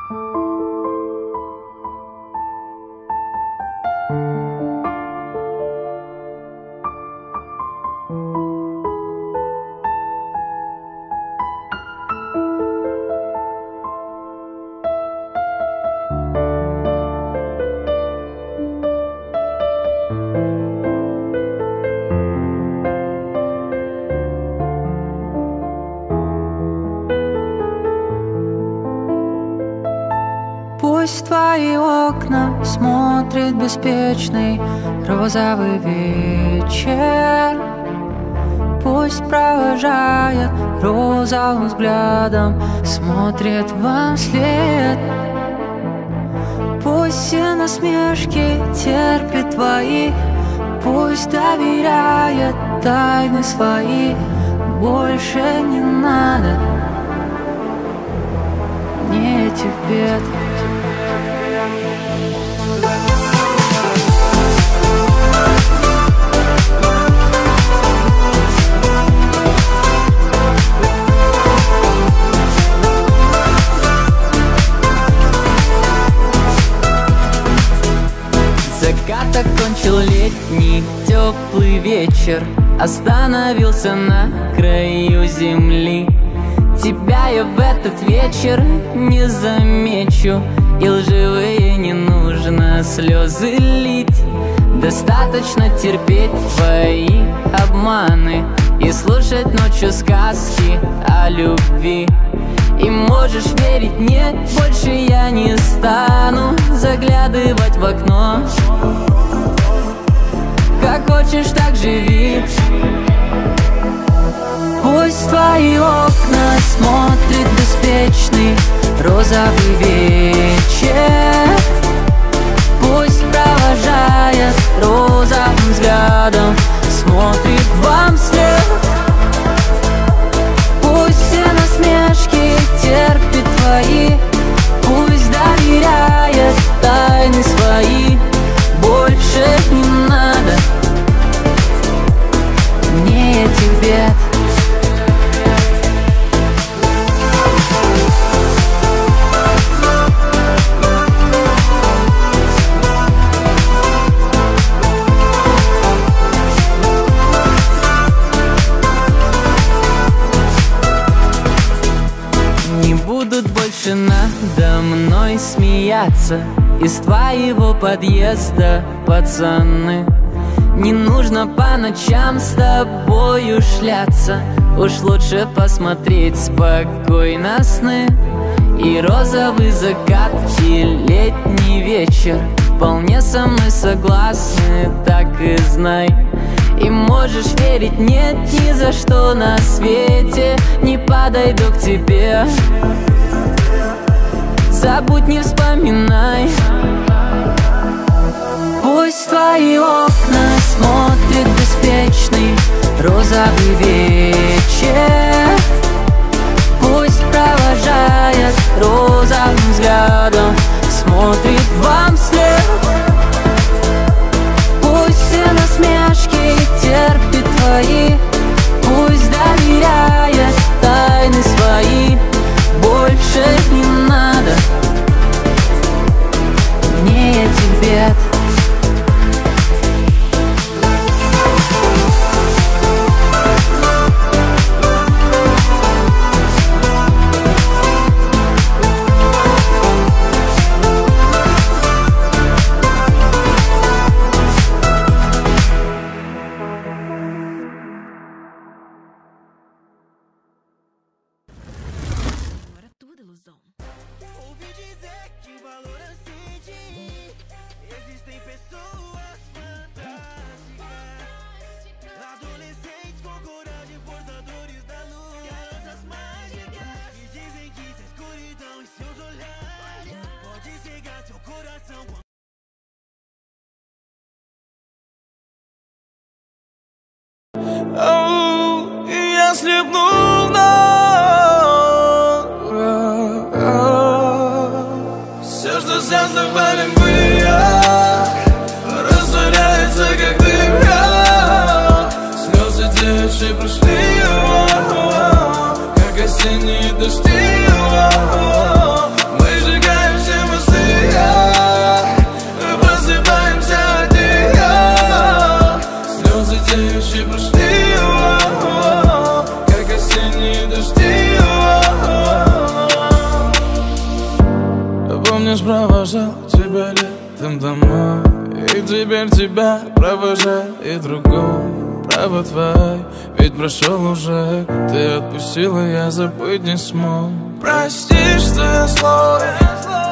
Пусть в твои окна смотрит беспечный розовый вечер. Пусть провожает розовым взглядом, смотрит вам вслед. Пусть все насмешки терпит твои, пусть доверяет тайны свои. Больше не надо мне этих бед. Закат окончил летний теплый вечер, остановился на краю земли. Тебя я в этот вечер не замечу, и лживые не нужно слезы лить. Достаточно терпеть твои обманы и слушать ночью сказки о любви. И можешь верить, нет, больше я не стану заглядывать в окно. Как хочешь, так живи. Пусть твои окна смотрит беспечный розовый вечер. Пусть провожает розовым взглядом, смотрит вам вслед. Пусть все насмешки терпит твои, пусть доверяет тайны свои. Больше не надо мне этих бед. Будут больше надо мной смеяться из твоего подъезда, пацаны. Не нужно по ночам с тобою шляться, уж лучше посмотреть спокойно сны. И розовый закат, и летний вечер вполне со мной согласны, так и знай. И можешь верить, нет, ни за что на свете не подойду к тебе. Забудь, не вспоминай. Пусть твои окна смотрит беспечный розовый вечер. Пусть провожает розовым взглядом, смотрит вам вслед. Пусть все насмешки терпит твои, пусть доверяет тайны свои. Больше не надо мне этих бед. Ouvi dizer que o valor é sentir. Existem pessoas fantásticas, adolescentes com coragem, portadores da luz, garotas mágicas que dizem que tem escuridão em seus olhares pode cegar seu coração. Я слепну вновь. Все, что сердце хвалим мы, растворяется, как дым. Слезы течи прошли, как осенние дожди. Мы сжигаем Помнишь, провожал тебя летом домой, и теперь тебя провожает другой. Право твой, ведь прошел уже, ты отпустила, я забыть не смог. Прости, что я злой,